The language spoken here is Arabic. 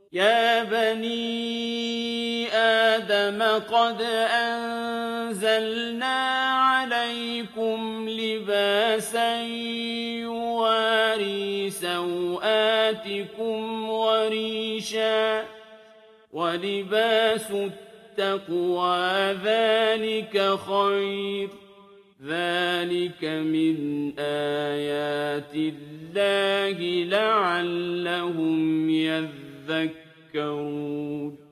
يَا بَنِي آدَمَ قَدْ أَنزَلْنَا عَلَيْكُمْ لِبَاسًا يُوَارِي سَوْآتِكُمْ وَرِيشًا ۖ وَلِبَاسُ التَّقْوَىٰ ذَٰلِكَ خَيْرٌ ۚ ذَٰلِكَ مِنْ آيَاتِ اللَّهِ لَعَلَّهُمْ يَذَّكَّرُونَ